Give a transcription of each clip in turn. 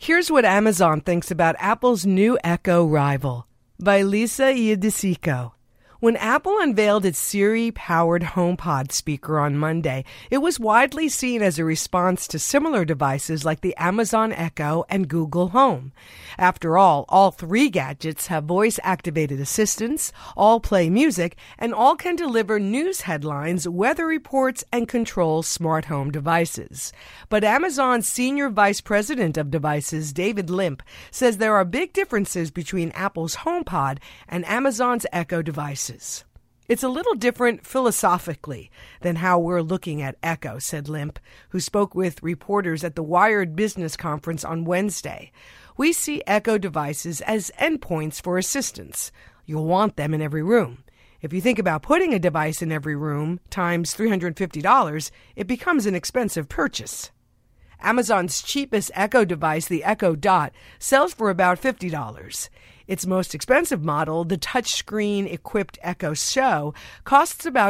Here's what Amazon thinks about Apple's new Echo rival, by Lisa Iudisico. When Apple unveiled its Siri-powered HomePod speaker on Monday, it was widely seen as a response to similar devices like the Amazon Echo and Google Home. After all three gadgets have voice-activated assistants, all play music, and all can deliver news headlines, weather reports, and control smart home devices. But Amazon's Senior Vice President of Devices, David Limp, says there are big differences between Apple's HomePod and Amazon's Echo devices. It's a little different philosophically than how we're looking at Echo, said Limp, who spoke with reporters at the Wired Business Conference on Wednesday. We see Echo devices as endpoints for assistance. You'll want them in every room. If you think about putting a device in every room times $350, it becomes an expensive purchase. Amazon's cheapest Echo device, the Echo Dot, sells for about $50. Its most expensive model, the touchscreen-equipped Echo Show, costs about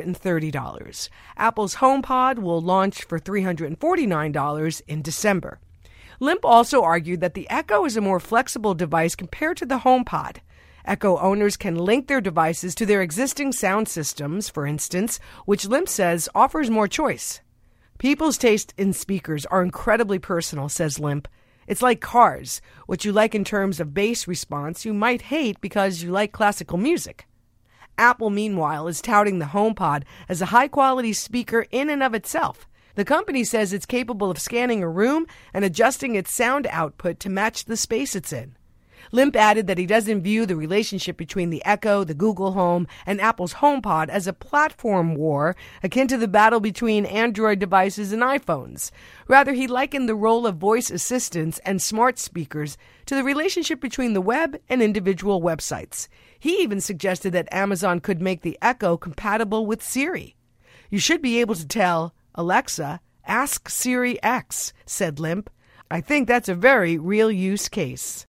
$230. Apple's HomePod will launch for $349 in December. Limp also argued that the Echo is a more flexible device compared to the HomePod. Echo owners can link their devices to their existing sound systems, for instance, which Limp says offers more choice. People's taste in speakers are incredibly personal, says Limp. It's like cars. What you like in terms of bass response, you might hate because you like classical music. Apple, meanwhile, is touting the HomePod as a high-quality speaker in and of itself. The company says it's capable of scanning a room and adjusting its sound output to match the space it's in. Limp added that he doesn't view the relationship between the Echo, the Google Home, and Apple's HomePod as a platform war akin to the battle between Android devices and iPhones. Rather, he likened the role of voice assistants and smart speakers to the relationship between the web and individual websites. He even suggested that Amazon could make the Echo compatible with Siri. You should be able to tell Alexa, ask Siri X, said Limp. I think that's a very real use case.